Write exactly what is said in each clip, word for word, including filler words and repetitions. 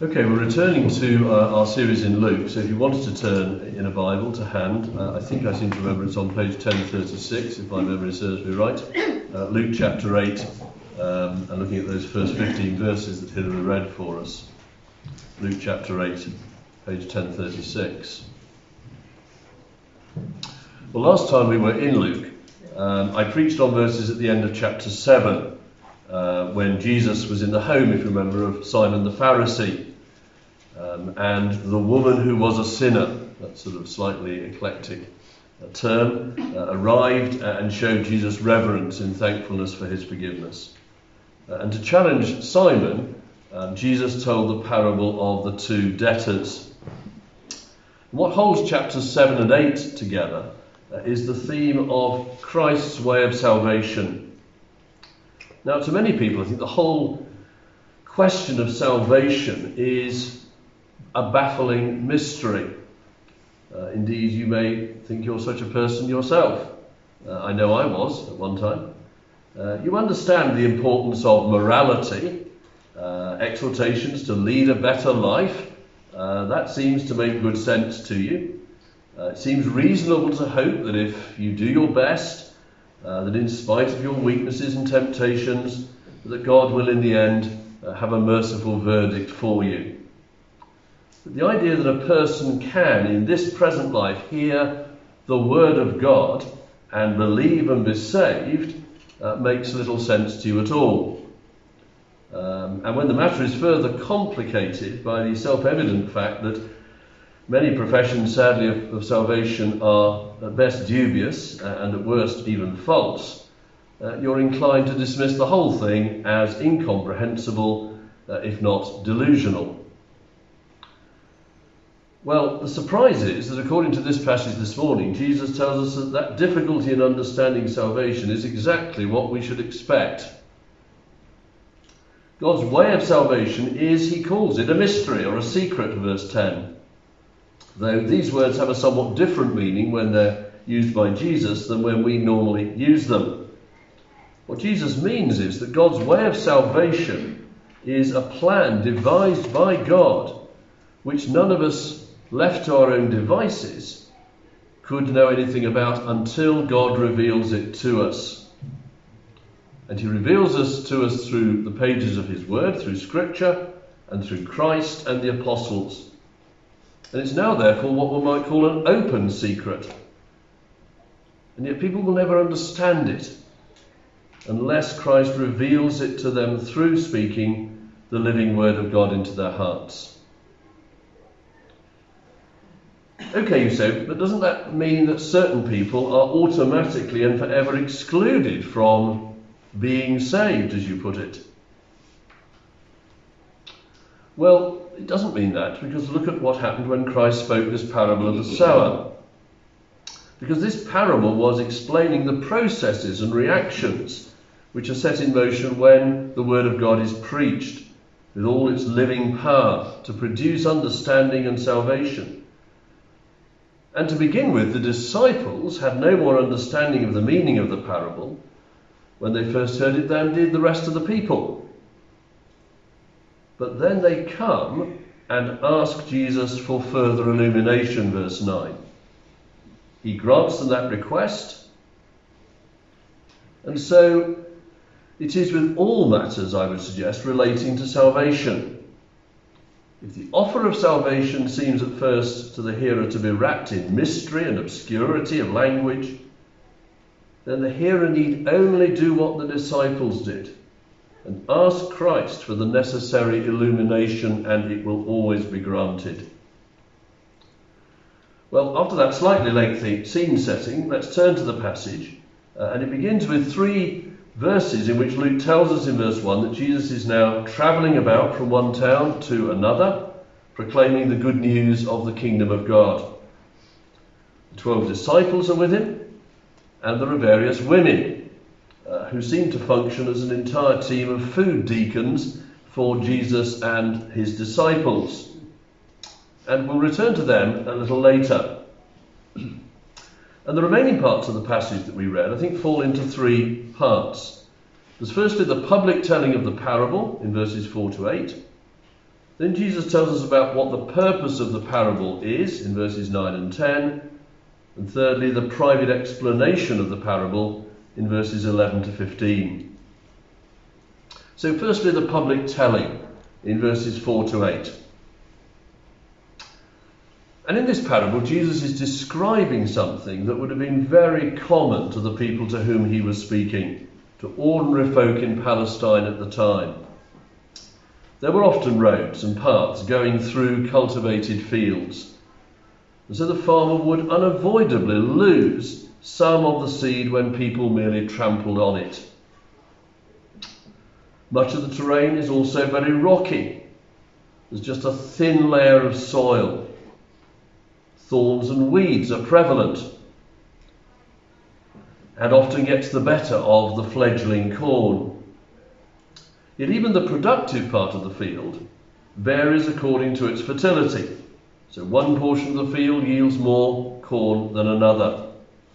Okay, we're returning to uh, our series in Luke, so if you wanted to turn in a Bible to hand, uh, I think I seem to remember it's on page ten thirty-six, if my memory serves me right, uh, Luke chapter eight, um, and looking at those first fifteen verses that Hilary read for us. Luke chapter eight, page ten thirty-six. Well, last time we were in Luke, um, I preached on verses at the end of chapter seven, uh, when Jesus was in the home, if you remember, of Simon the Pharisee. Um, and the woman who was a sinner, that sort of slightly eclectic uh, term, uh, arrived uh, and showed Jesus reverence in thankfulness for his forgiveness. Uh, and to challenge Simon, uh, Jesus told the parable of the two debtors. And what holds chapters seven and eight together uh, is the theme of Christ's way of salvation. Now, to many people, I think the whole question of salvation is a baffling mystery. Uh, indeed, you may think you're such a person yourself. Uh, I know I was at one time. Uh, you understand the importance of morality, uh, exhortations to lead a better life. Uh, that seems to make good sense to you. Uh, it seems reasonable to hope that if you do your best, uh, that in spite of your weaknesses and temptations, that God will in the end uh, have a merciful verdict for you. But the idea that a person can, in this present life, hear the word of God and believe and be saved uh, makes little sense to you at all. Um, and when the matter is further complicated by the self-evident fact that many professions, sadly, of, of salvation are at best dubious uh, and at worst even false, uh, you're inclined to dismiss the whole thing as incomprehensible, uh, if not delusional. Well, the surprise is that according to this passage this morning, Jesus tells us that that difficulty in understanding salvation is exactly what we should expect. God's way of salvation is, he calls it, a mystery or a secret, verse ten. Though these words have a somewhat different meaning when they're used by Jesus than when we normally use them. What Jesus means is that God's way of salvation is a plan devised by God, which none of us left to our own devices could know anything about until God reveals it to us. And he reveals us to us through the pages of his word, through Scripture, and through Christ and the apostles. And it's now therefore what we might call an open secret. And yet people will never understand it unless Christ reveals it to them through speaking the living word of God into their hearts. Okay, you say, but doesn't that mean that certain people are automatically and forever excluded from being saved, as you put it? Well, it doesn't mean that, because look at what happened when Christ spoke this parable of the sower. Because this parable was explaining the processes and reactions which are set in motion when the word of God is preached, with all its living power to produce understanding and salvation. And to begin with, the disciples had no more understanding of the meaning of the parable when they first heard it than did the rest of the people. But then they come and ask Jesus for further illumination, verse nine. He grants them that request. And so it is with all matters, I would suggest, relating to salvation. If the offer of salvation seems at first to the hearer to be wrapped in mystery and obscurity of language, then the hearer need only do what the disciples did and ask Christ for the necessary illumination, and it will always be granted. Well, after that slightly lengthy scene setting, let's turn to the passage, uh, and it begins with three verses in which Luke tells us in verse one that Jesus is now travelling about from one town to another, proclaiming the good news of the kingdom of God. The twelve disciples are with him, and there are various women uh, who seem to function as an entire team of food deacons for Jesus and his disciples. And we'll return to them a little later. And the remaining parts of the passage that we read, I think, fall into three parts. There's firstly the public telling of the parable in verses four to eight. Then Jesus tells us about what the purpose of the parable is in verses nine and ten. And thirdly, the private explanation of the parable in verses eleven to fifteen. So firstly, the public telling in verses four to eight. And in this parable, Jesus is describing something that would have been very common to the people to whom he was speaking, to ordinary folk in Palestine at the time. There were often roads and paths going through cultivated fields, and so the farmer would unavoidably lose some of the seed when people merely trampled on it. Much of the terrain is also very rocky. There's just a thin layer of soil. Thorns and weeds are prevalent and often gets the better of the fledgling corn. Yet even the productive part of the field varies according to its fertility. So one portion of the field yields more corn than another.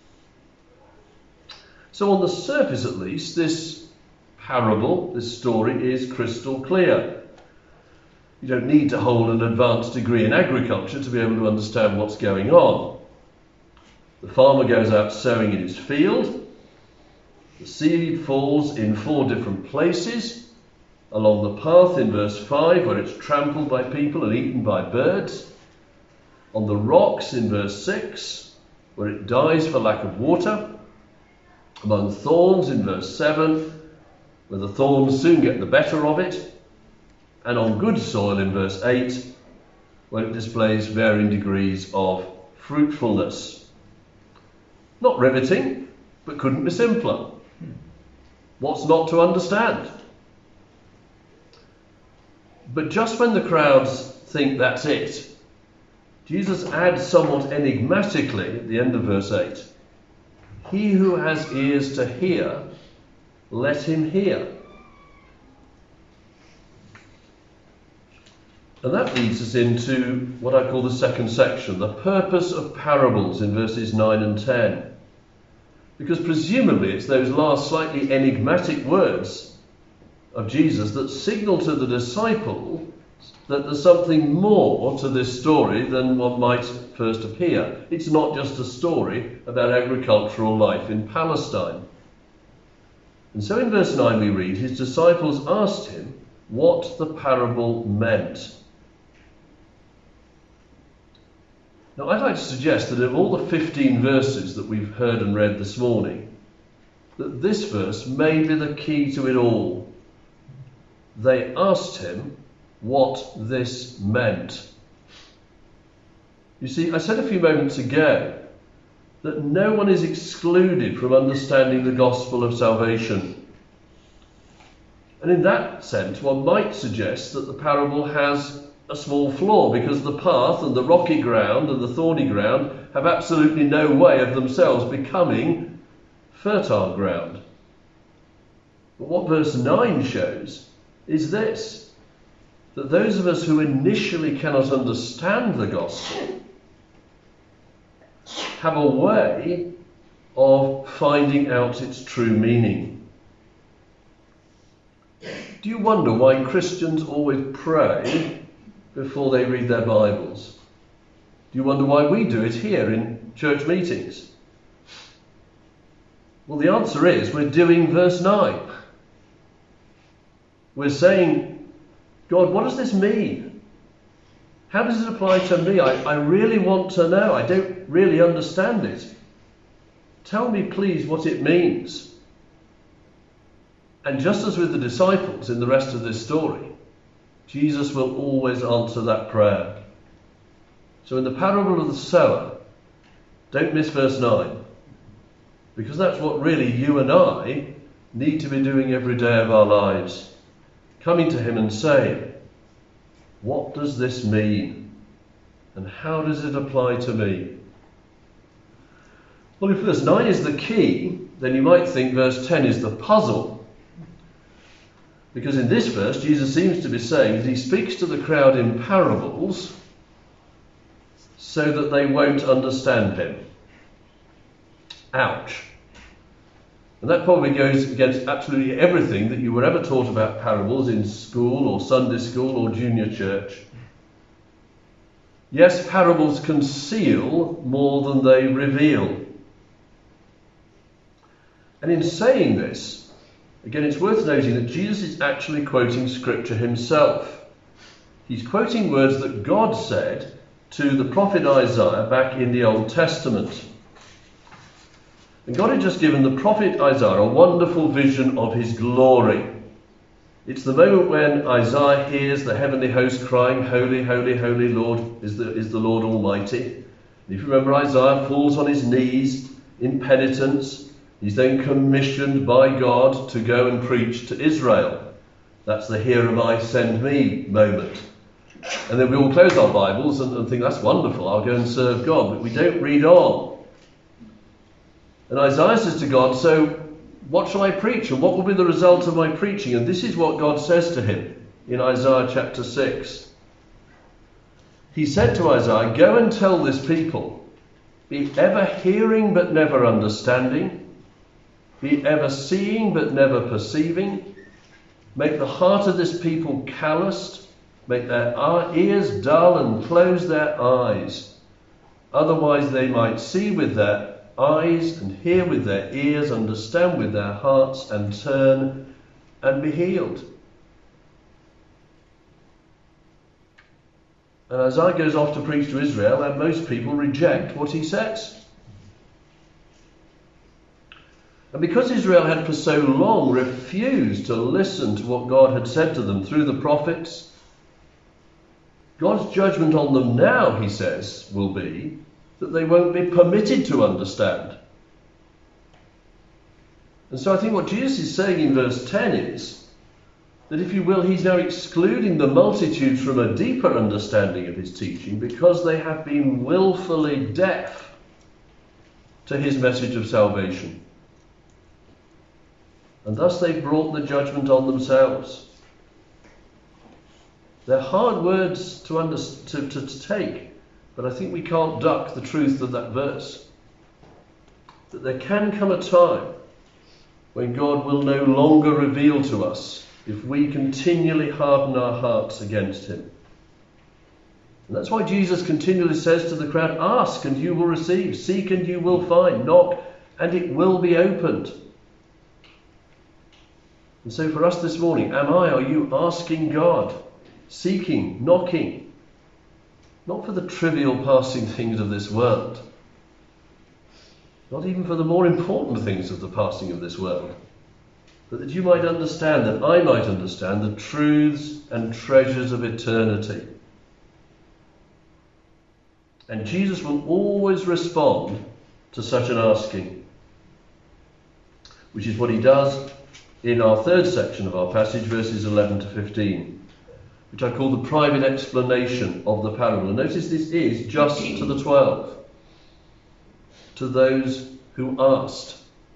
So on the surface at least, this parable, this story is crystal clear. You don't need to hold an advanced degree in agriculture to be able to understand what's going on. The farmer goes out sowing in his field. The seed falls in four different places. Along the path in verse five, where it's trampled by people and eaten by birds. On the rocks in verse six, where it dies for lack of water. Among thorns in verse seven, where the thorns soon get the better of it. And on good soil in verse eight, where it displays varying degrees of fruitfulness. Not riveting, but couldn't be simpler. What's not to understand? But just when the crowds think that's it, Jesus adds somewhat enigmatically at the end of verse eight, "He who has ears to hear, let him hear." And that leads us into what I call the second section, the purpose of parables in verses nine and ten. Because presumably it's those last slightly enigmatic words of Jesus that signal to the disciple that there's something more to this story than what might first appear. It's not just a story about agricultural life in Palestine. And so in verse nine we read, his disciples asked him what the parable meant. Now, I'd like to suggest that of all the fifteen verses that we've heard and read this morning, that this verse may be the key to it all. They asked him what this meant. You see, I said a few moments ago that no one is excluded from understanding the gospel of salvation. And in that sense, one might suggest that the parable has a small flaw, because the path and the rocky ground and the thorny ground have absolutely no way of themselves becoming fertile ground. But what verse nine shows is this, that those of us who initially cannot understand the gospel have a way of finding out its true meaning. Do you wonder why Christians always pray before they read their Bibles? Do you wonder why we do it here in church meetings? Well, the answer is we're doing verse nine. We're saying, God, what does this mean? How does it apply to me? I, I really want to know. I don't really understand it. Tell me, please, what it means. And just as with the disciples in the rest of this story, Jesus will always answer that prayer. So in the parable of the sower, don't miss verse nine, because that's what really you and I need to be doing every day of our lives. Coming to him and saying, what does this mean? And how does it apply to me? Well, if verse nine is the key, then you might think verse ten is the puzzle. Because in this verse, Jesus seems to be saying that he speaks to the crowd in parables so that they won't understand him. Ouch. And that probably goes against absolutely everything that you were ever taught about parables in school or Sunday school or junior church. Yes, parables conceal more than they reveal. And in saying this, again, it's worth noting that Jesus is actually quoting Scripture himself. He's quoting words that God said to the prophet Isaiah back in the Old Testament. And God had just given the prophet Isaiah a wonderful vision of his glory. It's the moment when Isaiah hears the heavenly host crying, "Holy, holy, holy Lord is the, is the Lord Almighty." And if you remember, Isaiah falls on his knees in penitence. He's then commissioned by God to go and preach to Israel. That's the "Here am I, send me" moment. And then we all close our Bibles and, and think, that's wonderful, I'll go and serve God. But we don't read on. And Isaiah says to God, so what shall I preach? And what will be the result of my preaching? And this is what God says to him in Isaiah chapter six. He said to Isaiah, "Go and tell this people, be ever hearing but never understanding, be ever seeing but never perceiving, make the heart of this people calloused, make their ears dull and close their eyes. Otherwise they might see with their eyes and hear with their ears, understand with their hearts and turn and be healed." And Isaiah goes off to preach to Israel, and most people reject what he says. And because Israel had for so long refused to listen to what God had said to them through the prophets, God's judgment on them now, he says, will be that they won't be permitted to understand. And so I think what Jesus is saying in verse ten is that, if you will, he's now excluding the multitudes from a deeper understanding of his teaching because they have been willfully deaf to his message of salvation. And thus they've brought the judgment on themselves. They're hard words to, under, to, to, to take, but I think we can't duck the truth of that verse. That there can come a time when God will no longer reveal to us if we continually harden our hearts against him. And that's why Jesus continually says to the crowd, "Ask and you will receive, seek and you will find, knock and it will be opened." And so for us this morning, am I, are you asking God, seeking, knocking, not for the trivial passing things of this world, not even for the more important things of the passing of this world, but that you might understand, that I might understand the truths and treasures of eternity. And Jesus will always respond to such an asking, which is what he does in our third section of our passage, verses eleven to fifteen, which I call the private explanation of the parable. And notice this is just to the twelve, to those who asked.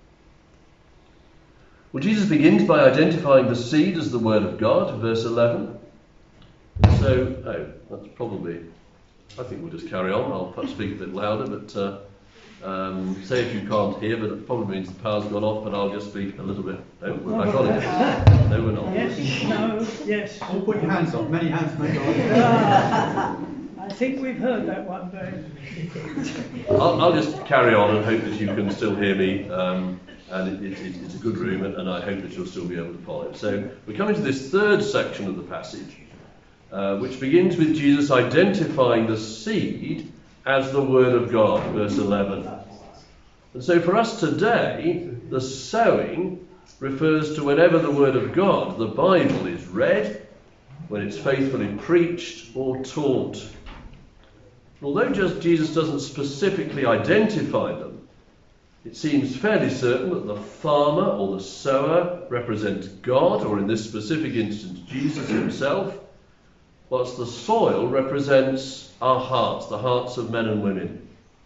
Well, Jesus begins by identifying the seed as the word of God, verse eleven. And so, oh, that's probably, I think we'll just carry on. I'll perhaps speak a bit louder, but uh, um, say if you can't hear, but it probably means the power's gone off, but I'll just speak a little bit. No, we're back on it. No, we're not. Yes, no, yes. Oh, put your hands up. Many hands may go Uh, I think we've heard that one, Dave. I'll, I'll just carry on and hope that you can still hear me. Um, and it, it, it's a good room, and, and I hope that you'll still be able to follow it. So we're coming to this third section of the passage, uh, which begins with Jesus identifying the seed as the word of God, verse eleven. And so for us today, the sowing refers to whenever the word of God, the Bible, is read, when it's faithfully preached or taught. Although just Jesus doesn't specifically identify them, it seems fairly certain that the farmer or the sower represents God, or in this specific instance, Jesus himself, whilst the soil represents our hearts, the hearts of men and women.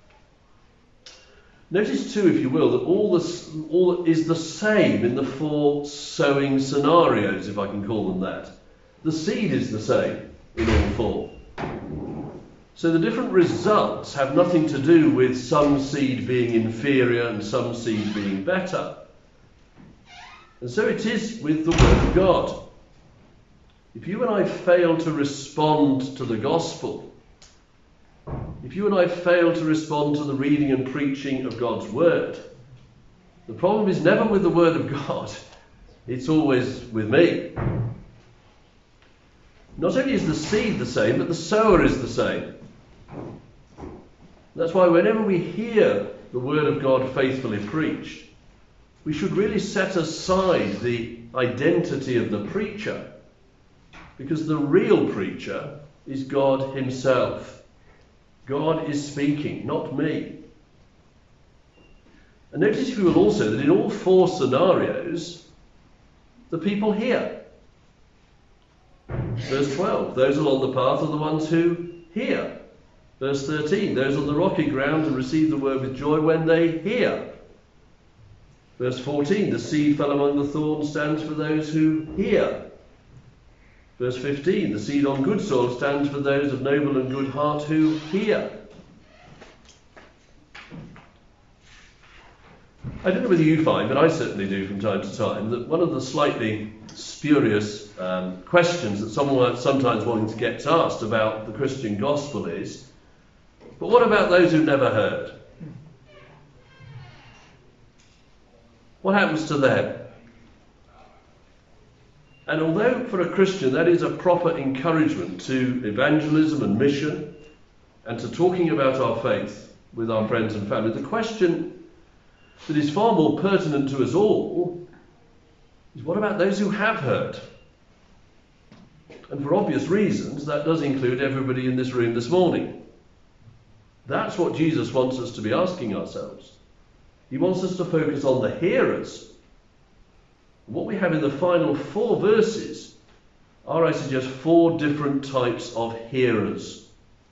Notice too, if you will, that all, this, all is the same in the four sowing scenarios, if I can call them that. The seed is the same in all four. So the different results have nothing to do with some seed being inferior and some seed being better. And so it is with the Word of God. If you and I fail to respond to the gospel, if you and I fail to respond to the reading and preaching of God's Word, the problem is never with the Word of God, it's always with me. Not only is the seed the same, but the sower is the same. That's why whenever we hear the Word of God faithfully preached, we should really set aside the identity of the preacher, because the real preacher is God himself. God is speaking, not me. And notice, if you will, also that in all four scenarios, the people hear. Verse twelve, those along the path are the ones who hear. Verse thirteen, those on the rocky ground who receive the word with joy when they hear. Verse fourteen, the seed fell among the thorns stands for those who hear. Verse fifteen, the seed on good soil stands for those of noble and good heart who hear. I don't know whether you find, but I certainly do from time to time, that one of the slightly spurious um, questions that someone sometimes wanting to get asked about the Christian gospel is, but what about those who've never heard? What happens to them? And although for a Christian that is a proper encouragement to evangelism and mission and to talking about our faith with our friends and family, the question that is far more pertinent to us all is, what about those who have heard? And for obvious reasons, that does include everybody in this room this morning. That's what Jesus wants us to be asking ourselves. He wants us to focus on the hearers. What we have in the final four verses are, I suggest, four different types of hearers.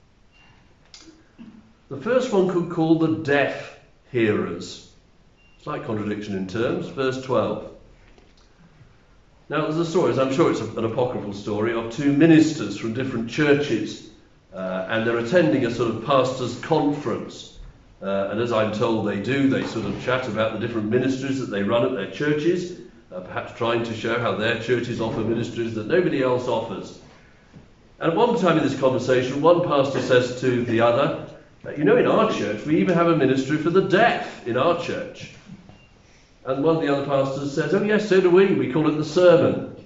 The first one could call the deaf hearers. Slight contradiction in terms. Verse twelve. Now there's a story, as I'm sure it's an apocryphal story, of two ministers from different churches, uh, and they're attending a sort of pastors' conference. Uh, and as I'm told they do, they sort of chat about the different ministries that they run at their churches, uh, perhaps trying to show how their churches offer ministries that nobody else offers. And at one time in this conversation, one pastor says to the other, you know, in our church, we even have a ministry for the deaf in our church. And one of the other pastors says, oh yes, so do we. We call it the sermon.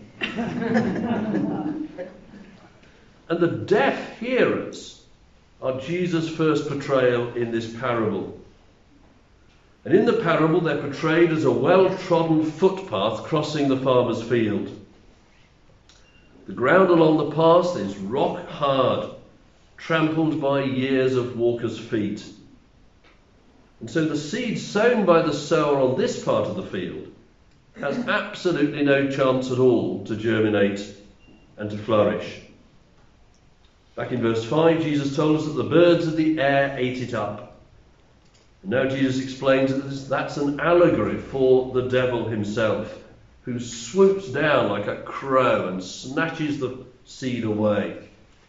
And the deaf hearers are Jesus' first portrayal in this parable. And in the parable, they're portrayed as a well-trodden footpath crossing the farmer's field. The ground along the path is rock hard, trampled by years of walkers' feet. And so the seed sown by the sower on this part of the field has absolutely no chance at all to germinate and to flourish. Back in verse five, Jesus told us that the birds of the air ate it up. And now Jesus explains that that's an allegory for the devil himself, who swoops down like a crow and snatches the seed away.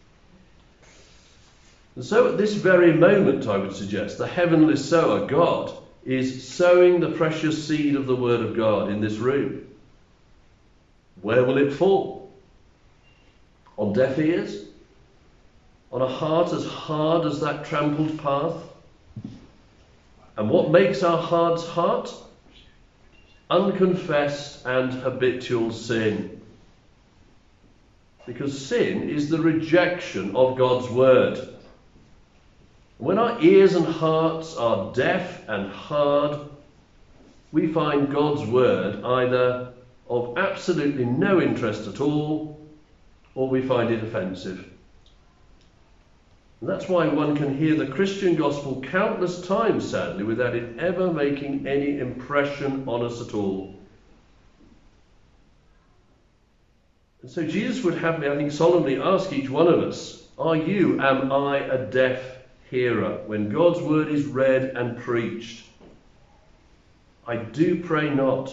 And so at this very moment, I would suggest, the heavenly sower, God, is sowing the precious seed of the Word of God in this room. Where will it fall? On deaf ears? On a heart as hard as that trampled path? And what makes our hearts hard? Unconfessed and habitual sin. Because sin is the rejection of God's Word. When our ears and hearts are deaf and hard, we find God's Word either of absolutely no interest at all, or we find it offensive. And that's why one can hear the Christian gospel countless times, sadly, without it ever making any impression on us at all. And so Jesus would have me, I think, solemnly ask each one of us, are you, am I, a deaf hearer when God's word is read and preached? I do pray not.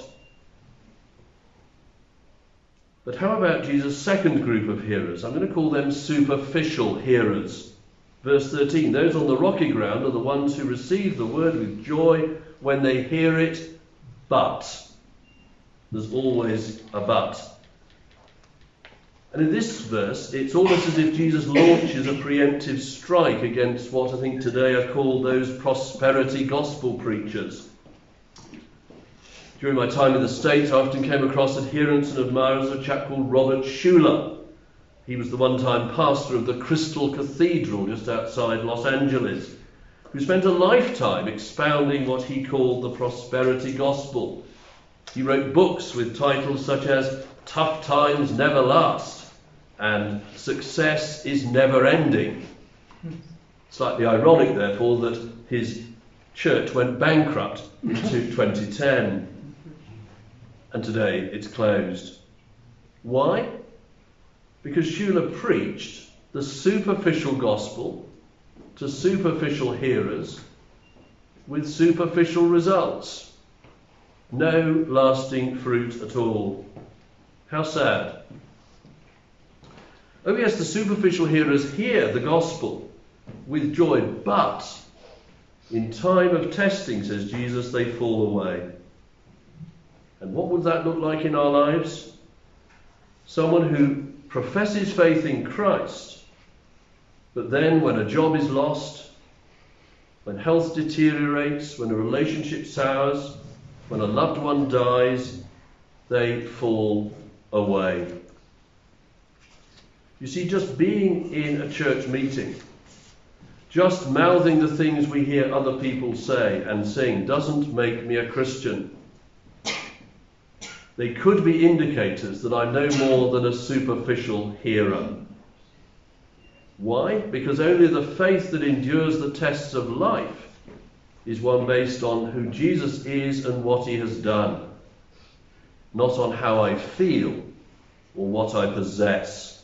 But how about Jesus' second group of hearers? I'm going to call them superficial hearers. Verse thirteen, those on the rocky ground are the ones who receive the word with joy when they hear it, but. There's always a but. And in this verse, it's almost as if Jesus launches a preemptive strike against what I think today are called those prosperity gospel preachers. During my time in the States, I often came across adherents and admirers of a chap called Robert Schuller. He was the one-time pastor of the Crystal Cathedral just outside Los Angeles, who spent a lifetime expounding what he called the prosperity gospel. He wrote books with titles such as Tough Times Never Last and Success is Never Ending. Slightly ironic, therefore, that his church went bankrupt in twenty ten. And today it's closed. Why? Because Schuller preached the superficial gospel to superficial hearers with superficial results. No lasting fruit at all. How sad. Oh yes, the superficial hearers hear the gospel with joy, but in time of testing, says Jesus, they fall away. And what would that look like in our lives? Someone who professes faith in Christ, but then when a job is lost, when health deteriorates, when a relationship sours, when a loved one dies, they fall away. You see, just being in a church meeting, just mouthing the things we hear other people say and sing, doesn't make me a Christian. They could be indicators that I'm no more than a superficial hearer. Why? Because only the faith that endures the tests of life is one based on who Jesus is and what he has done, not on how I feel or what I possess.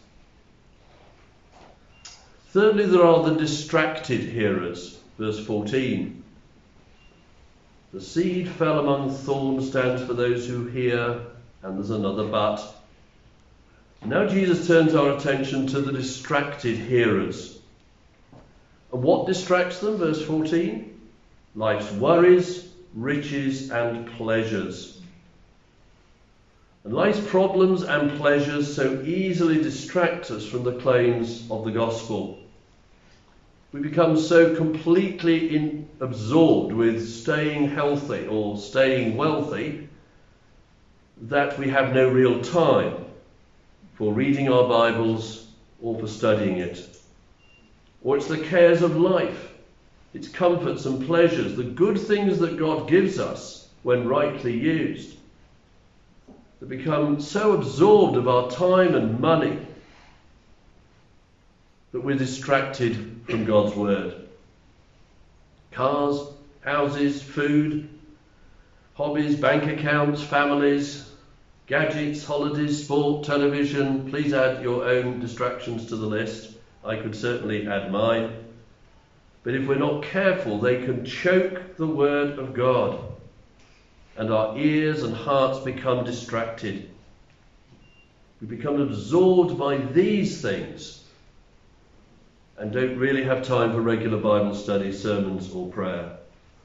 Thirdly, there are the distracted hearers. Verse fourteen. The seed fell among thorns stands for those who hear, and there's another but. Now Jesus turns our attention to the distracted hearers. And what distracts them? Verse fourteen. Life's worries, riches, and pleasures. And life's problems and pleasures so easily distract us from the claims of the gospel. We become so completely in, absorbed with staying healthy or staying wealthy that we have no real time for reading our Bibles or for studying it. Or it's the cares of life, its comforts and pleasures, the good things that God gives us when rightly used, that become so absorbed of our time and money that we're distracted from God's word. Cars, houses, food, hobbies, bank accounts, families, gadgets, holidays, sport, television. Please add your own distractions to the list. I could certainly add mine. But if we're not careful, they can choke the word of God, and our ears and hearts become distracted. We become absorbed by these things and don't really have time for regular Bible study, sermons, or prayer.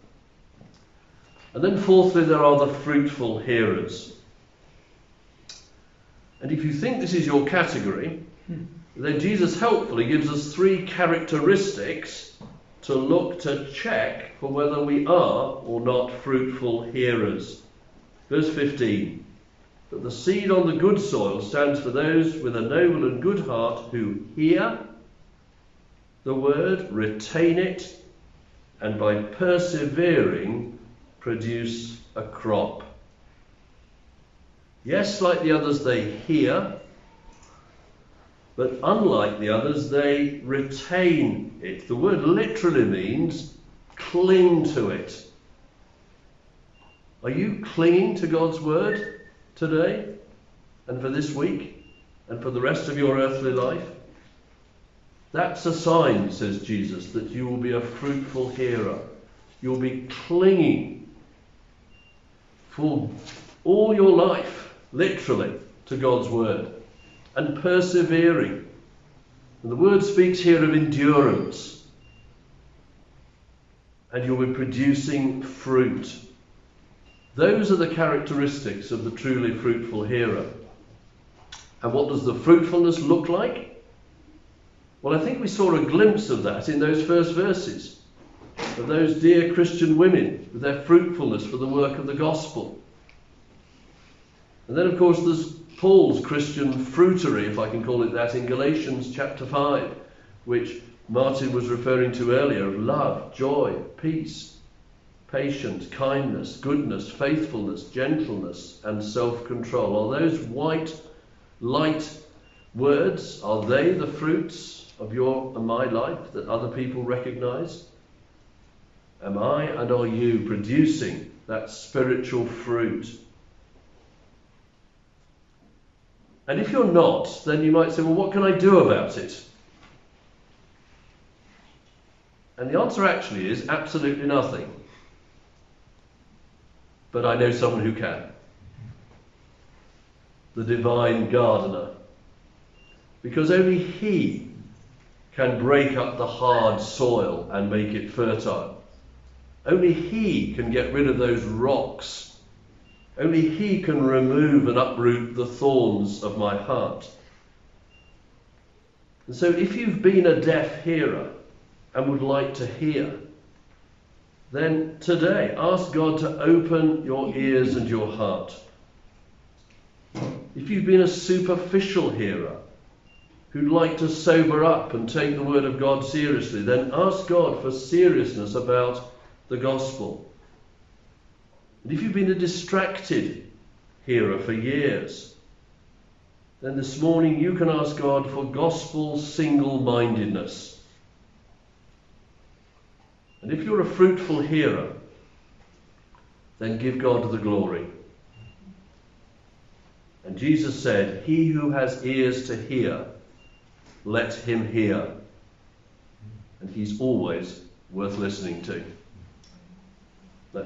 And then fourthly, there are the fruitful hearers. And if you think this is your category, then Jesus helpfully gives us three characteristics to look to check for whether we are or not fruitful hearers. Verse fifteen. But the seed on the good soil stands for those with a noble and good heart who hear the word, retain it, and by persevering produce a crop. Yes, like the others, they hear, but unlike the others, they retain it. The word literally means cling to it. Are you clinging to God's word today and for this week and for the rest of your earthly life? That's a sign, says Jesus, that you will be a fruitful hearer. You'll be clinging for all your life, literally, to God's word, and persevering. And the word speaks here of endurance. And you'll be producing fruit. Those are the characteristics of the truly fruitful hearer. And what does the fruitfulness look like? Well, I think we saw a glimpse of that in those first verses, of those dear Christian women with their fruitfulness for the work of the gospel. And then, of course, there's Paul's Christian fruitery, if I can call it that, in Galatians chapter five, which Martin was referring to earlier, of love, joy, peace, patience, kindness, goodness, faithfulness, gentleness, and self-control. Are those white, light words, are they the fruits of your and my life that other people recognize? Am I and are you producing that spiritual fruit? And if you're not, then you might say, well, what can I do about it? And the answer actually is absolutely nothing. But I know someone who can. The divine gardener. Because only he can break up the hard soil and make it fertile. Only he can get rid of those rocks. Only he can remove and uproot the thorns of my heart. And so if you've been a deaf hearer and would like to hear, then today ask God to open your ears and your heart. If you've been a superficial hearer who'd like to sober up and take the word of God seriously, then ask God for seriousness about the gospel. And if you've been a distracted hearer for years, then this morning you can ask God for gospel single-mindedness. And if you're a fruitful hearer, then give God the glory. And Jesus said, he who has ears to hear, let him hear. And he's always worth listening to.